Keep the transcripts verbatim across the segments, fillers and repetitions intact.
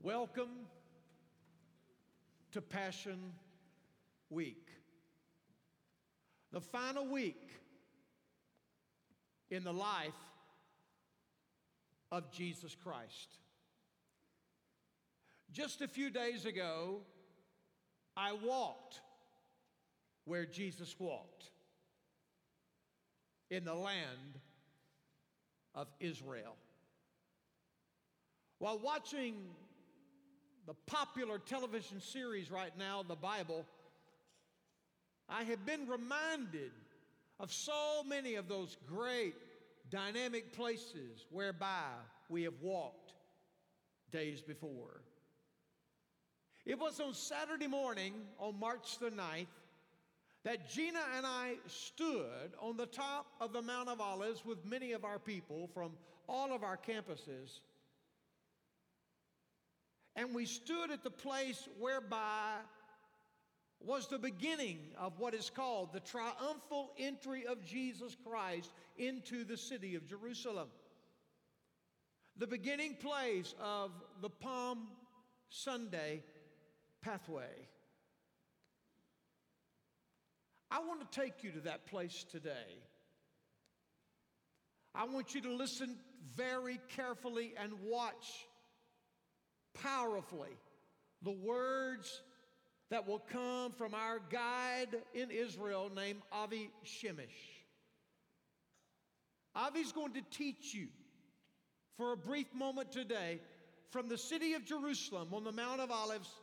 Welcome to Passion Week, the final week in the life of Jesus Christ. Just a few days ago, I walked where Jesus walked, in the land of Israel. While watching the popular television series right now, The Bible, I have been reminded of so many of those great dynamic places whereby we have walked days before. It was on Saturday morning, on March the ninth, that Gina and I stood on the top of the Mount of Olives with many of our people from all of our campuses. And we stood at the place whereby was the beginning of what is called the triumphal entry of Jesus Christ into the city of Jerusalem. The beginning place of the Palm Sunday pathway. I want to take you to that place today. I want you to listen very carefully and watch powerfully the words that will come from our guide in Israel named Avi Shemesh. Avi's going to teach you for a brief moment today from the city of Jerusalem on the Mount of Olives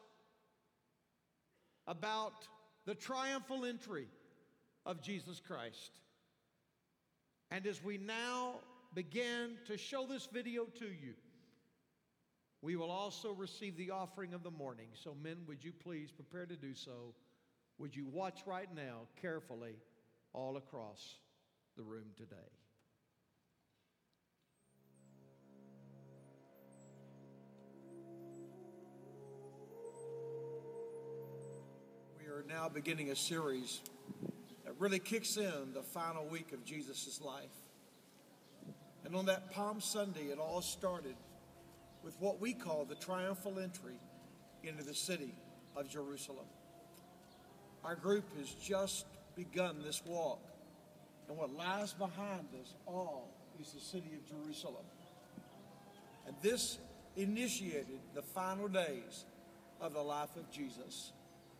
about the triumphal entry of Jesus Christ. And as we now begin to show this video to you, we will also receive the offering of the morning. So men, would you please prepare to do so? Would you watch right now carefully all across the room today? We are now beginning a series that really kicks in the final week of Jesus' life. And on that Palm Sunday, it all started with what we call the triumphal entry into the city of Jerusalem. Our group has just begun this walk, and what lies behind us all is the city of Jerusalem. And this initiated the final days of the life of Jesus.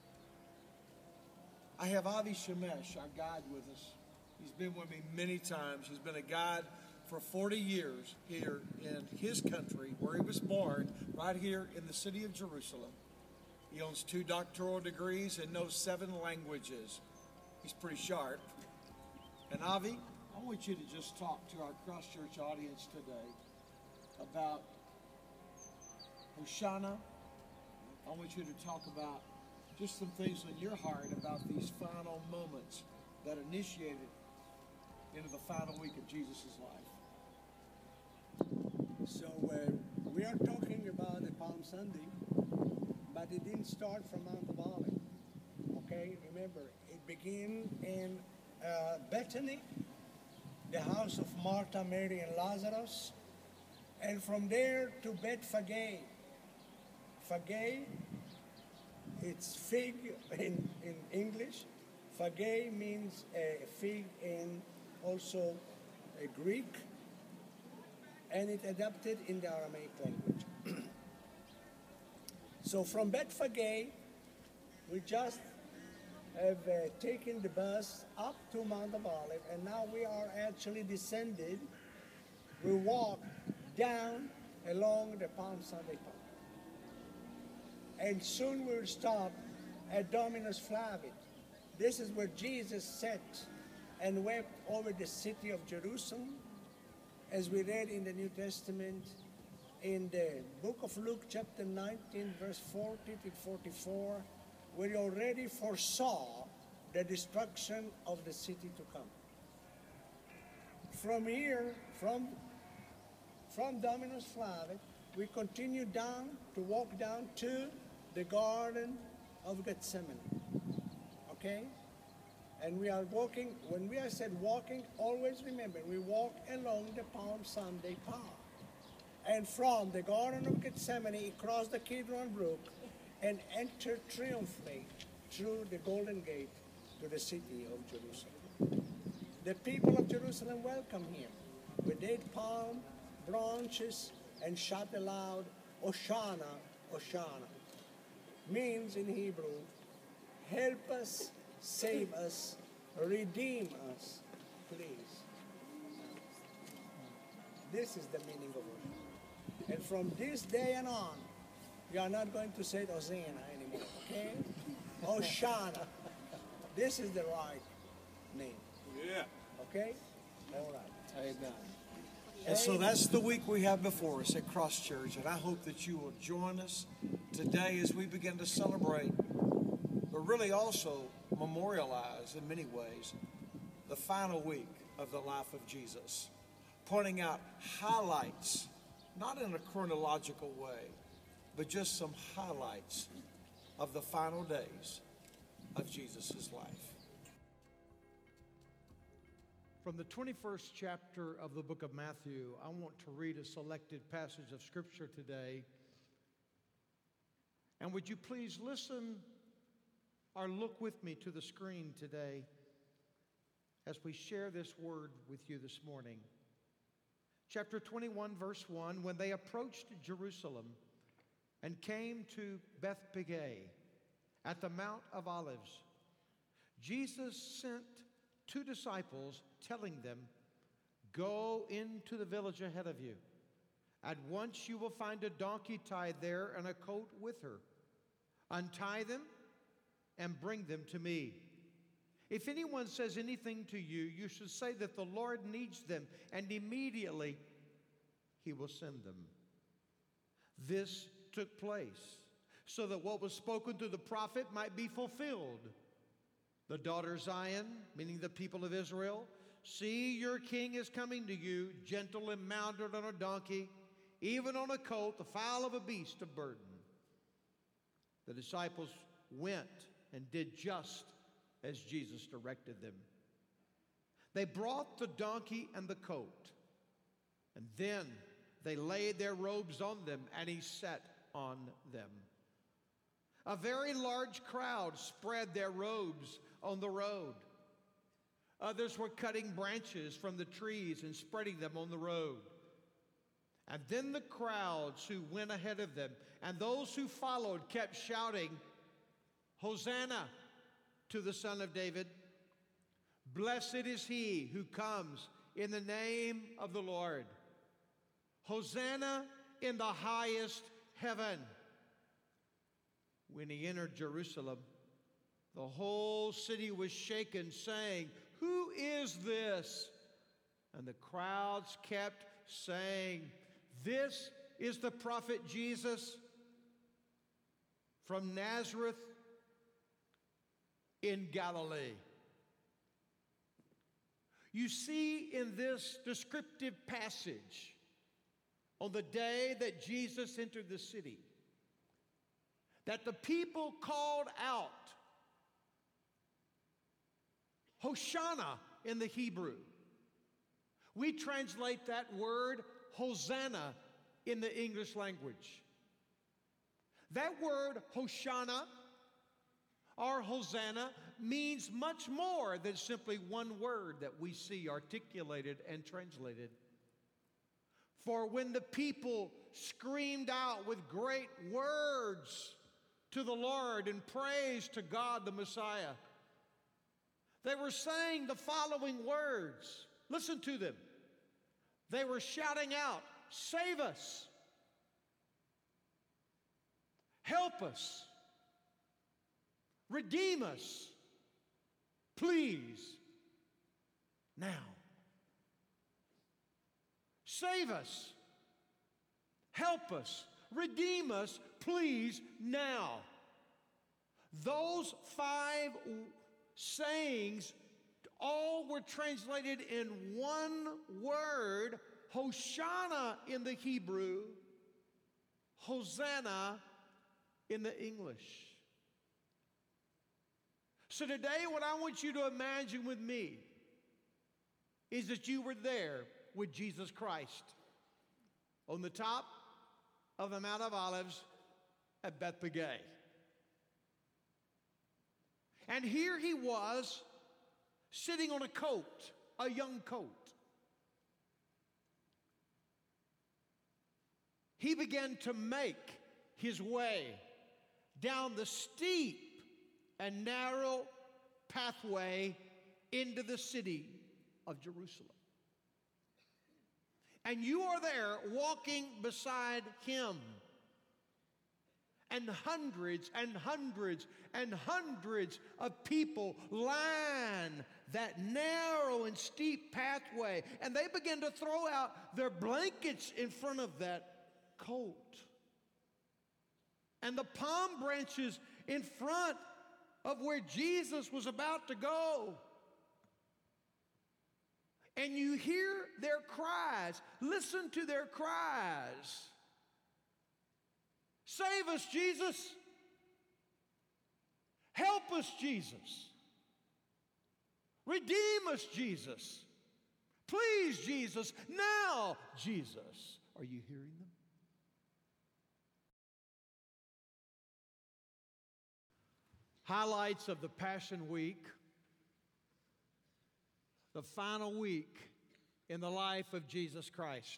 I have Avi Shemesh, our guide, with us. He's been with me many times. He's been a guide for forty years here in his country, where he was born, right here in the city of Jerusalem. He owns two doctoral degrees and knows seven languages. He's pretty sharp. And Avi, I want you to just talk to our cross-church audience today about Hoshana. I want you to talk about just some things in your heart about these final moments that initiated into the final week of Jesus' life. So uh, we are talking about the Palm Sunday, but it didn't start from Mount of Olives. Okay, remember, it began in uh, Bethany, the house of Martha, Mary, and Lazarus, and from there to Bethphage. Phage, it's fig in, in English. Phage means a fig in also a Greek, and it adapted in the Aramaic language. So from Bethphage, we just have uh, taken the bus up to Mount of Olives, and now we are actually descended. We walk down along the Palm Sunday path. And soon we'll stop at Dominus Flavit. This is where Jesus sat and wept over the city of Jerusalem, as we read in the New Testament in the book of Luke chapter nineteen, verse forty to forty-four, where he already foresaw the destruction of the city to come. From here, from, from Dominus Flavit, we continue down to walk down to the Garden of Gethsemane. Okay? And we are walking, when we are said walking, always remember, we walk along the Palm Sunday path. and from the Garden of Gethsemane, he crossed the Kidron Brook and entered triumphantly through the Golden Gate to the city of Jerusalem. The people of Jerusalem welcomed him with date palm branches and shout aloud, Hosanna, Hosanna. Means in Hebrew, help us, save us, redeem us, please. This is the meaning of worship. And from this day and on, you are not going to say Hosanna anymore, okay? Hosanna. This is the right name. Yeah. Okay? All right. Amen. And so that's the week we have before us at Cross Church, and I hope that you will join us today as we begin to celebrate, but really also memorialize in many ways the final week of the life of Jesus, pointing out highlights, not in a chronological way, but just some highlights of the final days of Jesus' life. From the twenty-first chapter of the book of Matthew, I want to read a selected passage of Scripture today. And would you please listen or look with me to the screen today as we share this word with you this morning. Chapter twenty-one, verse one, when they approached Jerusalem and came to Bethphage at the Mount of Olives, Jesus sent two disciples, telling them, go into the village ahead of you. At once you will find a donkey tied there and a coat with her. Untie them and bring them to me. If anyone says anything to you, you should say that the Lord needs them, and immediately he will send them. This took place so that what was spoken through the prophet might be fulfilled. The daughter Zion, meaning the people of Israel, see, your king is coming to you, gentle and mounted on a donkey, even on a colt, the foal of a beast of burden. The disciples went and did just as Jesus directed them. They brought the donkey and the coat, and then they laid their robes on them, and he sat on them. A very large crowd spread their robes on the road. Others were cutting branches from the trees and spreading them on the road. And then the crowds who went ahead of them and those who followed kept shouting, Hosanna to the Son of David. Blessed is he who comes in the name of the Lord. Hosanna in the highest heaven. When he entered Jerusalem, the whole city was shaken, saying, who is this? And the crowds kept saying, this is the prophet Jesus from Nazareth in Galilee. You see in this descriptive passage, on the day that Jesus entered the city, that the people called out, Hosanna in the Hebrew. We translate that word Hosanna in the English language. That word Hosanna or Hosanna means much more than simply one word that we see articulated and translated. For when the people screamed out with great words to the Lord in praise to God the Messiah, they were saying the following words. Listen to them. They were shouting out, save us, help us, redeem us, please, now. Save us, help us, redeem us, please, now. Those five sayings all were translated in one word, Hosanna in the Hebrew, Hosanna in the English. So today what I want you to imagine with me is that you were there with Jesus Christ on the top of the Mount of Olives at Bethphage. And here he was sitting on a colt, a young colt. He began to make his way down the steep and narrow pathway into the city of Jerusalem. And you are there walking beside him. And hundreds and hundreds and hundreds of people line that narrow and steep pathway. And they begin to throw out their blankets in front of that colt. And the palm branches in front of where Jesus was about to go. And you hear their cries. Listen to their cries. Save us, Jesus. Help us, Jesus. Redeem us, Jesus. Please, Jesus. Now, Jesus. Are you hearing them? Highlights of the Passion Week. The final week in the life of Jesus Christ.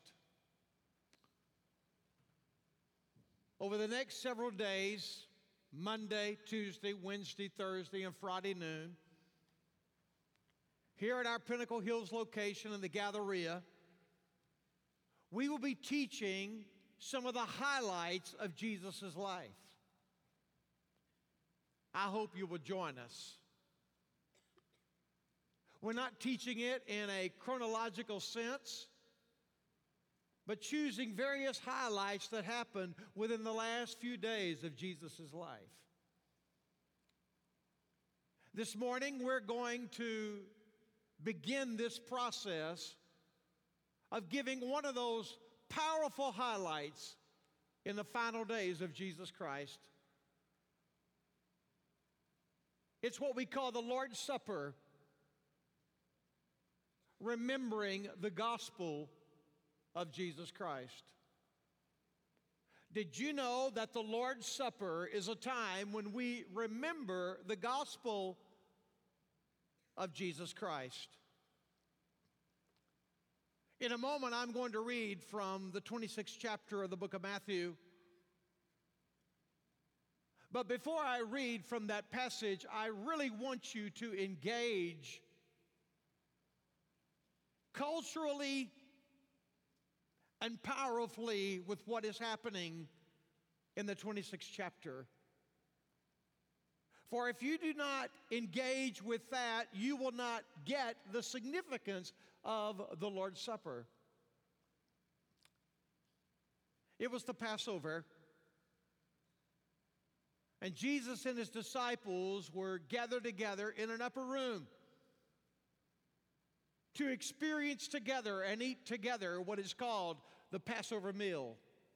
Over the next several days, Monday, Tuesday, Wednesday, Thursday, and Friday noon, here at our Pinnacle Hills location in the Galleria, we will be teaching some of the highlights of Jesus' life. I hope you will join us. We're not teaching it in a chronological sense, but choosing various highlights that happened within the last few days of Jesus' life. This morning, we're going to begin this process of giving one of those powerful highlights in the final days of Jesus Christ. It's what we call the Lord's Supper, remembering the gospel of Jesus Christ. Did you know that the Lord's Supper is a time when we remember the gospel of Jesus Christ? In a moment, I'm going to read from the twenty-sixth chapter of the book of Matthew. But before I read from that passage, I really want you to engage culturally and powerfully with what is happening in the twenty-sixth chapter. For if you do not engage with that, you will not get the significance of the Lord's Supper. It was the Passover, and Jesus and his disciples were gathered together in an upper room to experience together and eat together what is called the Passover meal.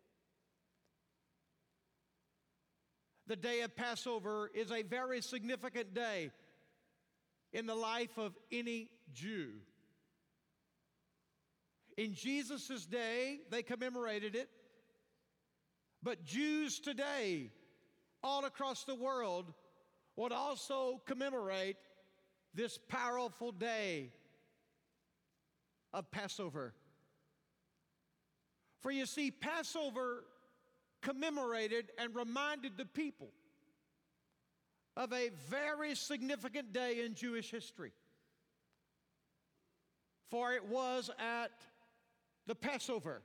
The day of Passover is a very significant day in the life of any Jew. In Jesus' day, they commemorated it, but Jews today, all across the world, would also commemorate this powerful day of Passover. For you see, Passover commemorated and reminded the people of a very significant day in Jewish history. For it was at the Passover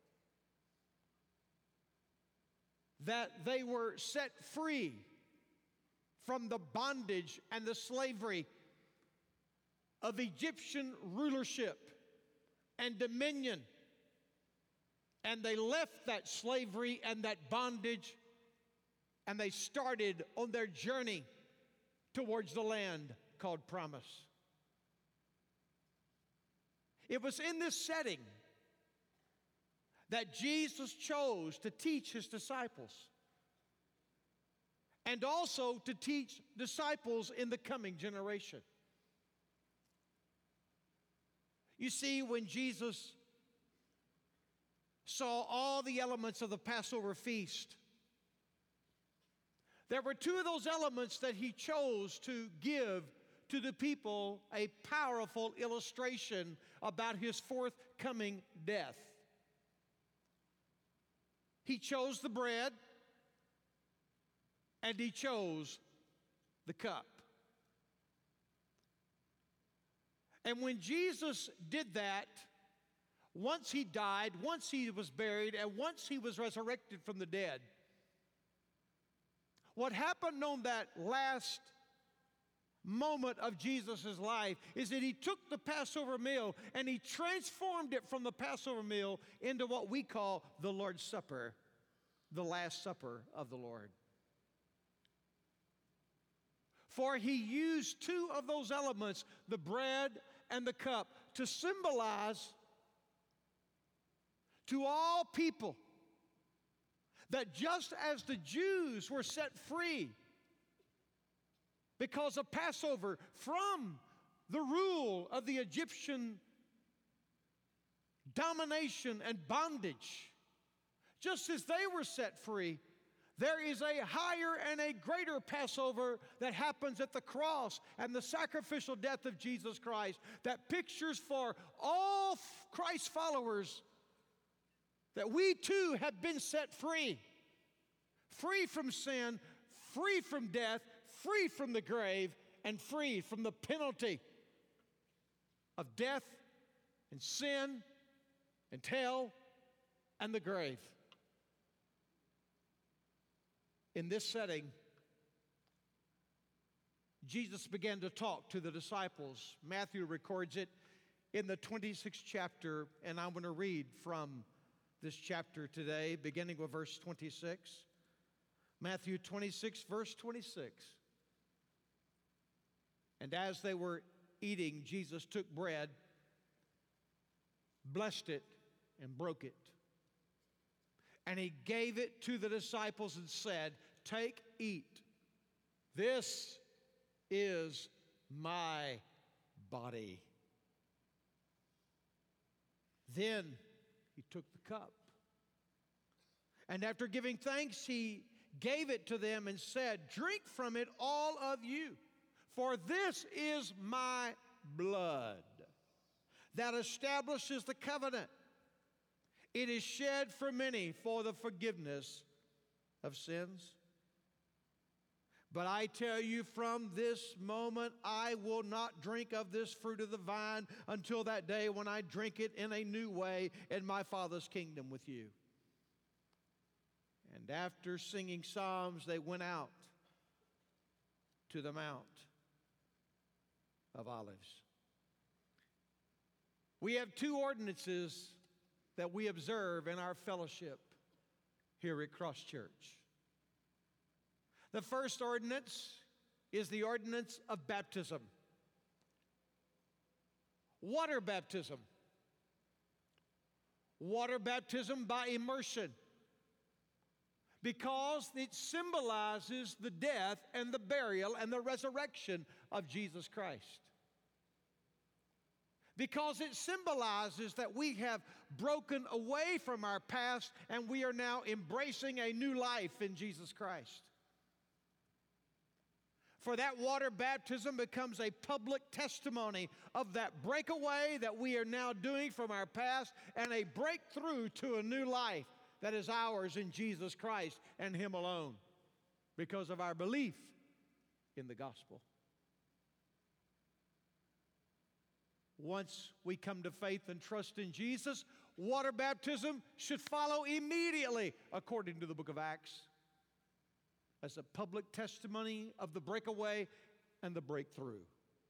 that they were set free from the bondage and the slavery of Egyptian rulership and dominion. And they left that slavery and that bondage, and they started on their journey towards the land called Promise. It was in this setting that Jesus chose to teach his disciples, and also to teach disciples in the coming generation. You see, when Jesus saw all the elements of the Passover feast. There were two of those elements that he chose to give to the people a powerful illustration about his forthcoming death. He chose the bread and he chose the cup. And when Jesus did that, once he died, once he was buried, and once he was resurrected from the dead, what happened on that last moment of Jesus' life is that he took the Passover meal and he transformed it from the Passover meal into what we call the Lord's Supper, the Last Supper of the Lord. For he used two of those elements, the bread and the cup, to symbolize to all people that just as the Jews were set free because of Passover from the rule of the Egyptian domination and bondage, just as they were set free, there is a higher and a greater Passover that happens at the cross and the sacrificial death of Jesus Christ that pictures for all Christ's followers that we too have been set free. Free from sin, free from death, free from the grave, and free from the penalty of death and sin and hell and the grave. In this setting, Jesus began to talk to the disciples. Matthew records it in the twenty-sixth chapter, and I'm going to read from this chapter today, beginning with verse twenty-six. Matthew twenty-six, verse twenty-six. And as they were eating, Jesus took bread, blessed it, and broke it. And he gave it to the disciples and said, "Take, eat. This is my body." Then he took the cup. And after giving thanks, he gave it to them and said, "Drink from it, all of you, for this is my blood that establishes the covenant. It is shed for many for the forgiveness of sins. But I tell you, from this moment I will not drink of this fruit of the vine until that day when I drink it in a new way in my Father's kingdom with you." And after singing psalms, they went out to the Mount of Olives. We have two ordinances that we observe in our fellowship here at Cross Church. The first ordinance is the ordinance of baptism. Water baptism. Water baptism by immersion, because it symbolizes the death and the burial and the resurrection of Jesus Christ. Because it symbolizes that we have broken away from our past and we are now embracing a new life in Jesus Christ. For that water baptism becomes a public testimony of that breakaway that we are now doing from our past and a breakthrough to a new life that is ours in Jesus Christ and Him alone because of our belief in the gospel. Once we come to faith and trust in Jesus, water baptism should follow immediately, according to the book of Acts, as a public testimony of the breakaway and the breakthrough.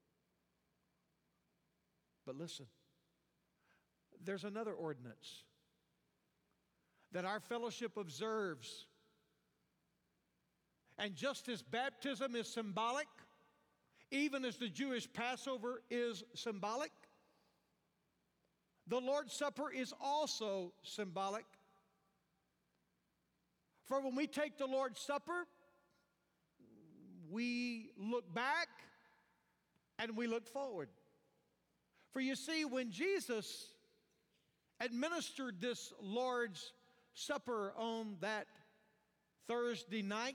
But listen, there's another ordinance that our fellowship observes. And just as baptism is symbolic, even as the Jewish Passover is symbolic, the Lord's Supper is also symbolic. For when we take the Lord's Supper, we look back and we look forward. For you see, when Jesus administered this Lord's Supper on that Thursday night,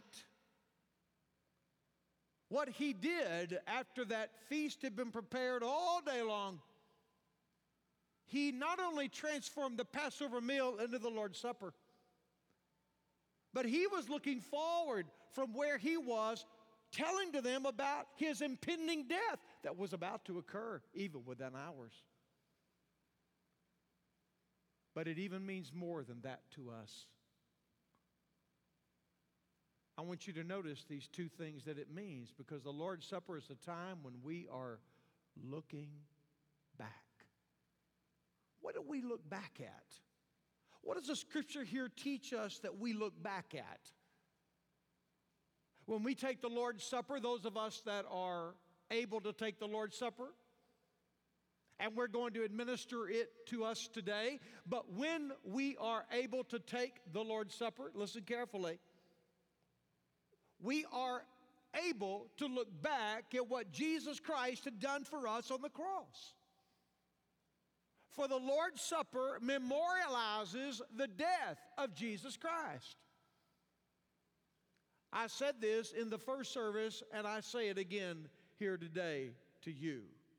what he did after that feast had been prepared all day long, he not only transformed the Passover meal into the Lord's Supper, but he was looking forward from where he was, telling to them about his impending death that was about to occur even within hours. But it even means more than that to us. I want you to notice these two things that it means, because the Lord's Supper is a time when we are looking back. What do we look back at? What does the scripture here teach us that we look back at? When we take the Lord's Supper, those of us that are able to take the Lord's Supper, and we're going to administer it to us today, but when we are able to take the Lord's Supper, listen carefully, we are able to look back at what Jesus Christ had done for us on the cross. For the Lord's Supper memorializes the death of Jesus Christ. I said this in the first service, and I say it again here today to you.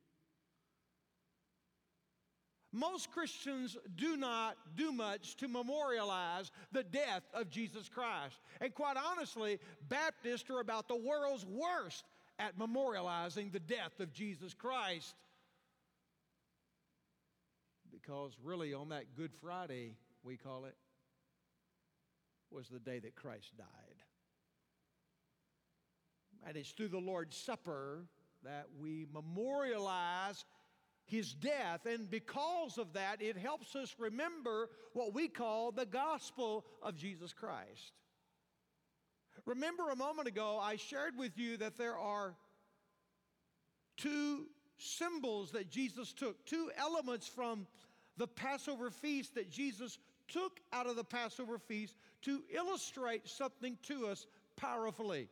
Most Christians do not do much to memorialize the death of Jesus Christ. And quite honestly, Baptists are about the world's worst at memorializing the death of Jesus Christ. Because really on that Good Friday, we call it, was the day that Christ died. And it's through the Lord's Supper that we memorialize his death. And because of that, it helps us remember what we call the gospel of Jesus Christ. Remember a moment ago, I shared with you that there are two symbols that Jesus took, two elements from the Passover feast that Jesus took out of the Passover feast to illustrate something to us powerfully.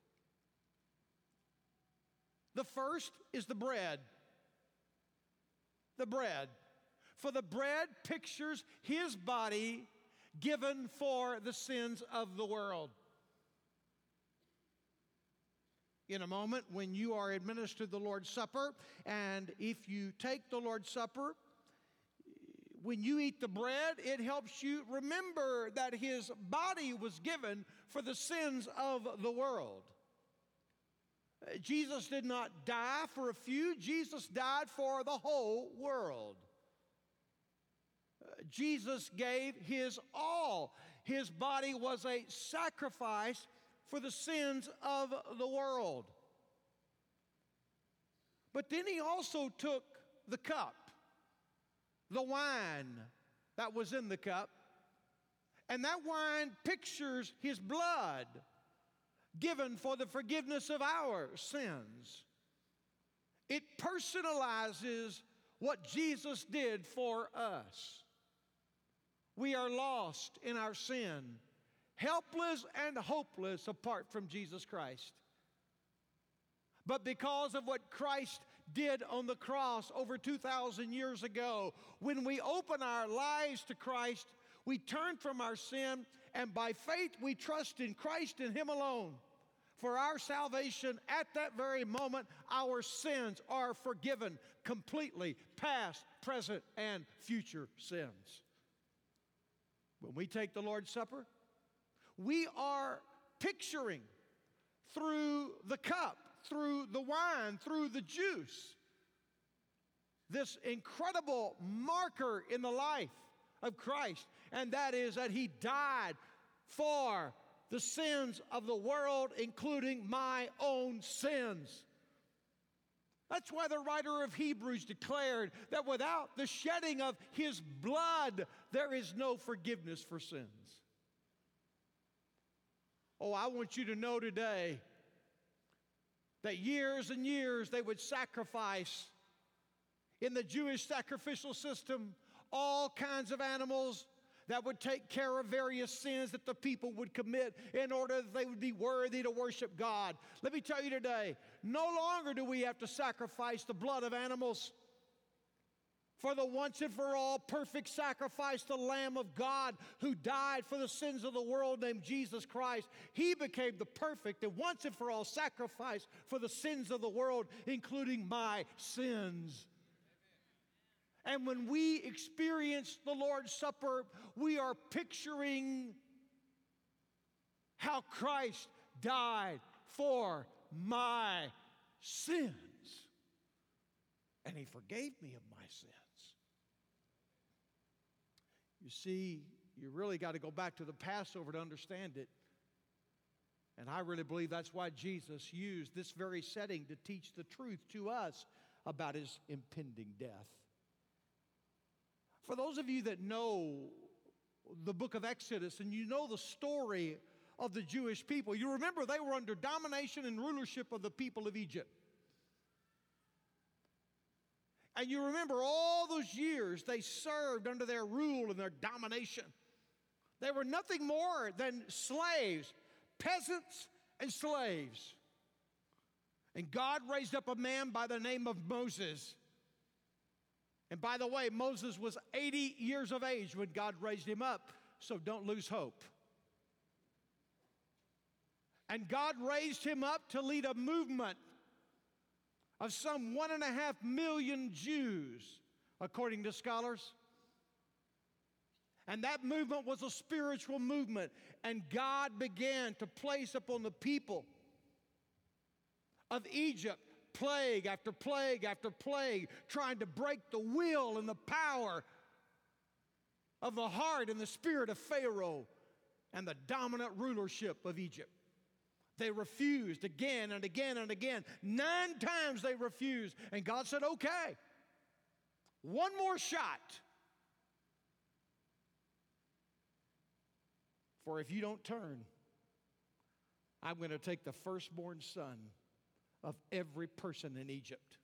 The first is the bread. The bread. For the bread pictures his body given for the sins of the world. In a moment, when you are administered the Lord's Supper, and if you take the Lord's Supper, when you eat the bread, it helps you remember that his body was given for the sins of the world. Jesus did not die for a few. Jesus died for the whole world. Uh, Jesus gave his all. His body was a sacrifice for the sins of the world. But then he also took the cup, the wine that was in the cup, and that wine pictures his blood given for the forgiveness of our sins. It personalizes what Jesus did for us. We are lost in our sin, helpless and hopeless apart from Jesus Christ. But because of what Christ did on the cross over two thousand years ago, when we open our lives to Christ, we turn from our sin, and by faith we trust in Christ and him alone. For our salvation, at that very moment, our sins are forgiven completely, past, present, and future sins. When we take the Lord's Supper, we are picturing through the cup, through the wine, through the juice, this incredible marker in the life of Christ, and that is that he died for the sins of the world, including my own sins. That's why the writer of Hebrews declared that without the shedding of his blood, there is no forgiveness for sins. Oh, I want you to know today that years and years they would sacrifice in the Jewish sacrificial system all kinds of animals that would take care of various sins that the people would commit in order that they would be worthy to worship God. Let me tell you today, no longer do we have to sacrifice the blood of animals. For the once and for all perfect sacrifice, the Lamb of God who died for the sins of the world, named Jesus Christ. He became the perfect and once and for all sacrifice for the sins of the world, including my sins. And when we experience the Lord's Supper, we are picturing how Christ died for my sins. And He forgave me of my sins. You see, you really got to go back to the Passover to understand it. And I really believe that's why Jesus used this very setting to teach the truth to us about His impending death. For those of you that know the book of Exodus and you know the story of the Jewish people, you remember they were under domination and rulership of the people of Egypt. And you remember all those years they served under their rule and their domination. They were nothing more than slaves, peasants and slaves. And God raised up a man by the name of Moses. And by the way, Moses was eighty years of age when God raised him up, so don't lose hope. And God raised him up to lead a movement of some one and a half million Jews, according to scholars. And that movement was a spiritual movement. And God began to place upon the people of Egypt plague after plague after plague, trying to break the will and the power of the heart and the spirit of Pharaoh and the dominant rulership of Egypt. They refused again and again and again. Nine times they refused. And God said, okay, one more shot. For if you don't turn, I'm going to take the firstborn son of every person in Egypt.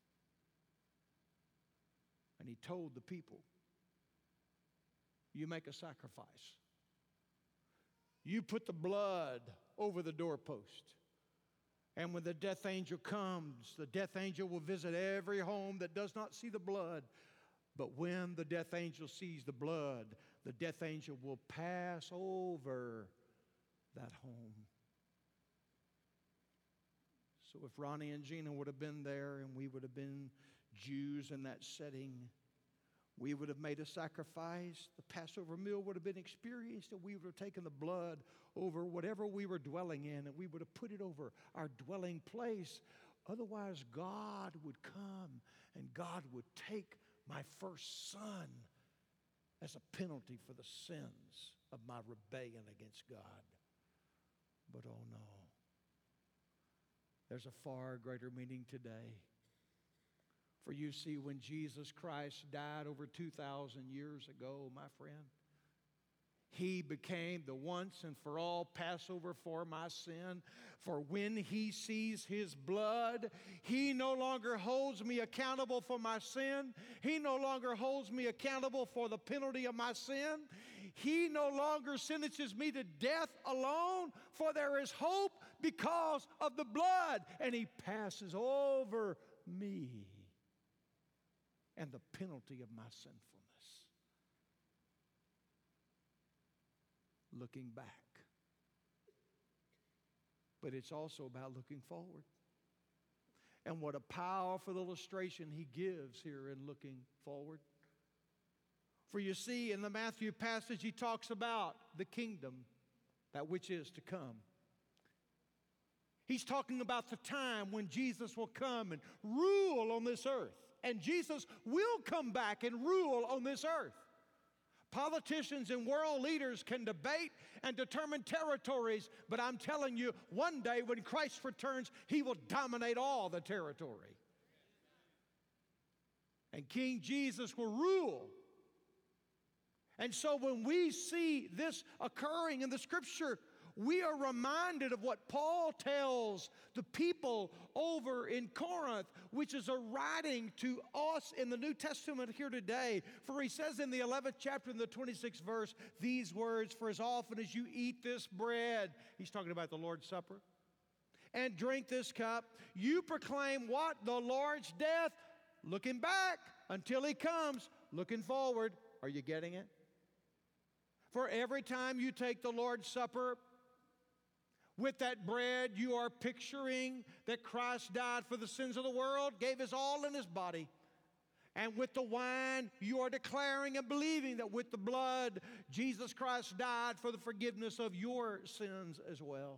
And He told the people, you make a sacrifice. You put the blood over the doorpost. And when the death angel comes, the death angel will visit every home that does not see the blood. But when the death angel sees the blood, the death angel will pass over that home. So if Ronnie and Gina would have been there and we would have been Jews in that setting, we would have made a sacrifice. The Passover meal would have been experienced, and we would have taken the blood over whatever we were dwelling in, and we would have put it over our dwelling place. Otherwise, God would come, and God would take my first son as a penalty for the sins of my rebellion against God. But oh no, there's a far greater meaning today. For you see, when Jesus Christ died over two thousand years ago, my friend, He became the once and for all Passover for my sin. For when He sees His blood, He no longer holds me accountable for my sin. He no longer holds me accountable for the penalty of my sin. He no longer sentences me to death alone, for there is hope because of the blood. And He passes over me and the penalty of my sinfulness. Looking back. But it's also about looking forward. And what a powerful illustration He gives here in looking forward. For you see, in the Matthew passage, He talks about the kingdom, that which is to come. He's talking about the time when Jesus will come and rule on this earth. And Jesus will come back and rule on this earth. Politicians and world leaders can debate and determine territories, but I'm telling you, one day when Christ returns, He will dominate all the territory. And King Jesus will rule. And so when we see this occurring in the Scripture, we are reminded of what Paul tells the people over in Corinth, which is a writing to us in the New Testament here today. For he says in the eleventh chapter, in the twenty-sixth verse, these words, for as often as you eat this bread, he's talking about the Lord's Supper, and drink this cup, you proclaim what? The Lord's death looking back until He comes, looking forward. Are you getting it? For every time you take the Lord's Supper, with that bread, you are picturing that Christ died for the sins of the world, gave His all in His body. And with the wine, you are declaring and believing that with the blood, Jesus Christ died for the forgiveness of your sins as well.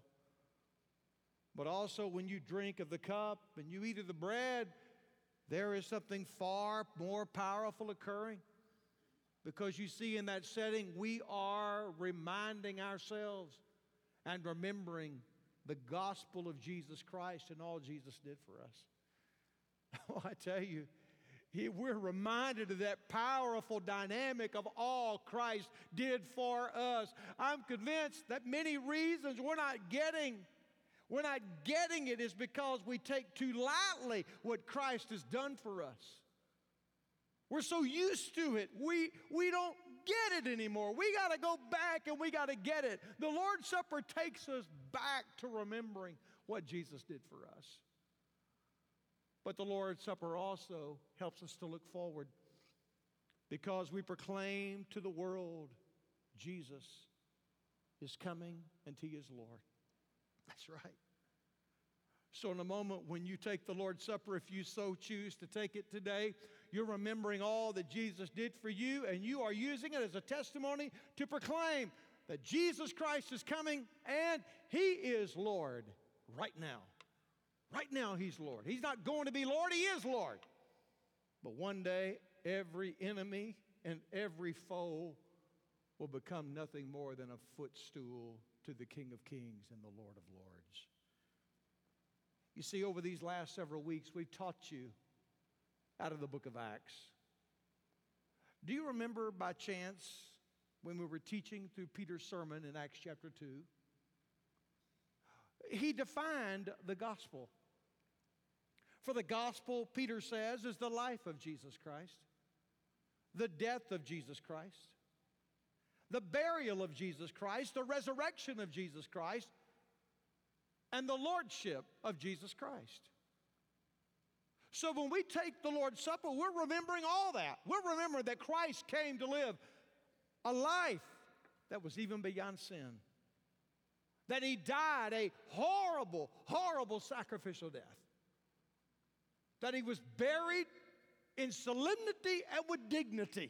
But also when you drink of the cup and you eat of the bread, there is something far more powerful occurring. Because you see, in that setting, we are reminding ourselves and remembering the gospel of Jesus Christ and all Jesus did for us. Oh, I tell you, we're reminded of that powerful dynamic of all Christ did for us. I'm convinced that many reasons we're not getting, we're not getting it is because we take too lightly what Christ has done for us. We're so used to it, we, we don't get it anymore. We got to go back and we got to get it. The Lord's Supper takes us back to remembering what Jesus did for us. But the Lord's Supper also helps us to look forward because we proclaim to the world Jesus is coming and He is Lord. That's right. So in a moment when you take the Lord's Supper, if you so choose to take it today, you're remembering all that Jesus did for you, and you are using it as a testimony to proclaim that Jesus Christ is coming and He is Lord right now. Right now He's Lord. He's not going to be Lord, He is Lord. But one day, every enemy and every foe will become nothing more than a footstool to the King of Kings and the Lord of Lords. You see, over these last several weeks, we've taught you out of the book of Acts. Do you remember by chance when we were teaching through Peter's sermon in Acts chapter two? He defined the gospel. For the gospel, Peter says, is the life of Jesus Christ, the death of Jesus Christ, the burial of Jesus Christ, the resurrection of Jesus Christ, and the lordship of Jesus Christ. So when we take the Lord's Supper, we're remembering all that. We're remembering that Christ came to live a life that was even beyond sin. That He died a horrible, horrible sacrificial death. That He was buried in solemnity and with dignity.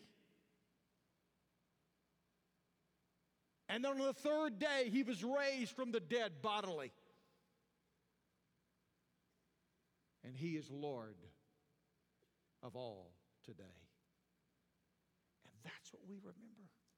And then on the third day, He was raised from the dead bodily. And He is Lord of all today. And that's what we remember.